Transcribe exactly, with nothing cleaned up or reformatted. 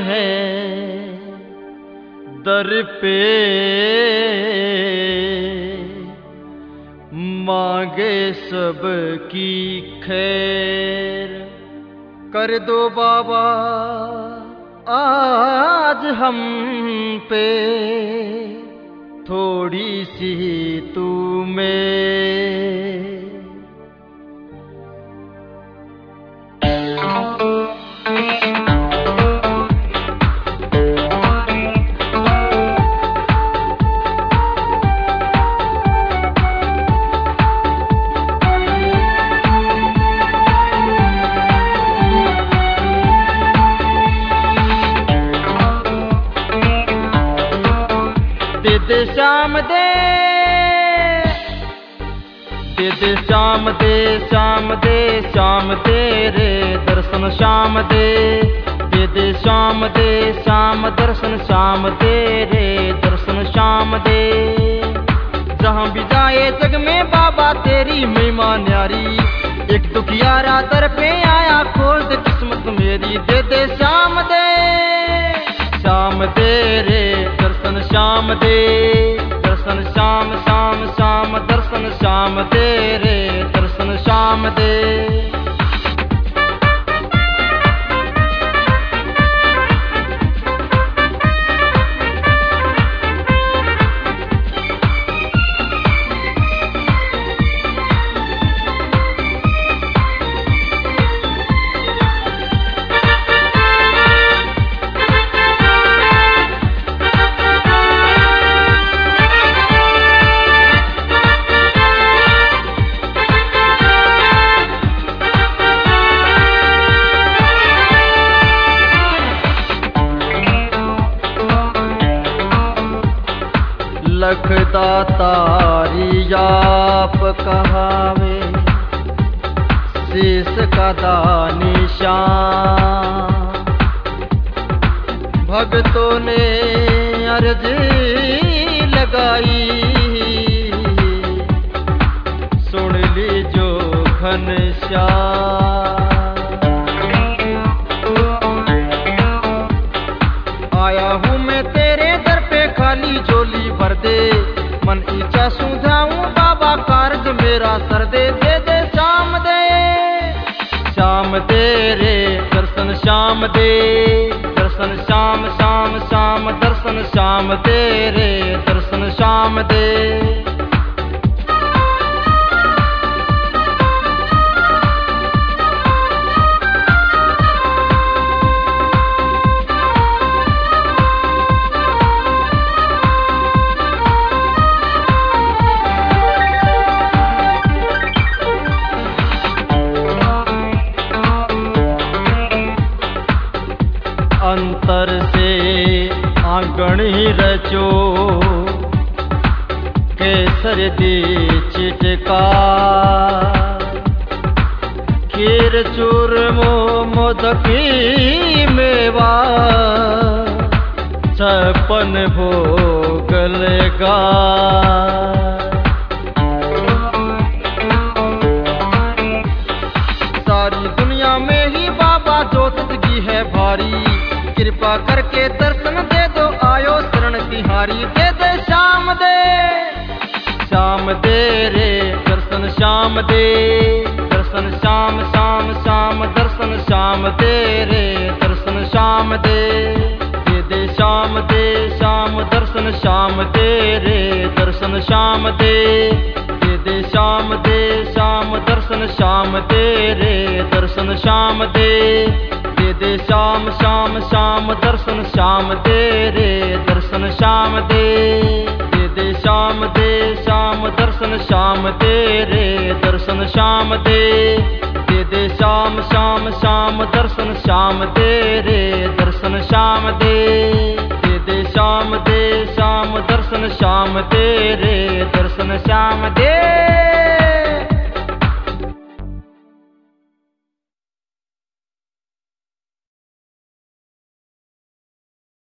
हैं दर पे, मांगे सबकी खैर। कर दो बाबा आज हम पे थोड़ी सी तुम्हें। दे दे श्याम दे, दे दे श्याम दे, श्याम दे, श्याम दे रे दर्शन श्याम दे। दे दे श्याम दे, श्याम दर्शन श्याम दे रे दर्शन श्याम दे। जहाँ भी जाए जग में बाबा तेरी महिमा न्यारी। एक दुखियारा दर पे आया खोल दे किस्मत मेरी। दे दे श्याम दे, श्याम दे रे दर्शन श्याम दे। दर्शन श्याम श्याम श्याम दर्शन श्याम दे रे दर्शन श्याम दे। लखदातारी आप कहावे शेष का दानी श्याम। भक्तों ने अर्जी लगाई सुन ली जो घनश्याम। आया हूँ मैं तेरे दर पे खाली झोली भर दे। मन इच्छा सुझाऊं बाबा कार्ज मेरा सर दे। दे दे श्याम दे, श्याम दे रे दर्शन श्याम दे। दर्शन श्याम श्याम श्याम दर्शन श्याम दे रे दर्शन श्याम दे। अंतर से आंगन ही रचो केसर दी चिटका। खीर चूरमो मोदकी मेवा छप्पन भोग लगा। सारी दुनिया में ही बाबा जोतगी है भारी। कृपा करके दर्शन दे दो आयो शरण तिहारी। दे दे श्याम दे, श्याम दे रे दर्शन श्याम दे। दर्शन श्याम श्याम श्याम दर्शन श्याम दे रे दर्शन श्याम दे। दे दे श्याम दे, श्याम दर्शन श्याम दे रे दर्शन श्याम दे। दे दे श्याम दे, श्याम दर्शन श्याम दे रे दर्शन श्याम दे। दे दे श्याम श्याम श्याम दर्शन श्याम दे रे दर्शन श्याम दे। दे दे श्याम दे, श्याम दर्शन श्याम दे रे दर्शन श्याम दे। दे दे श्याम श्याम श्याम दर्शन श्याम दे रे दर्शन श्याम दे। दे दे श्याम दे, श्याम दर्शन श्याम दे रे दर्शन श्याम दे।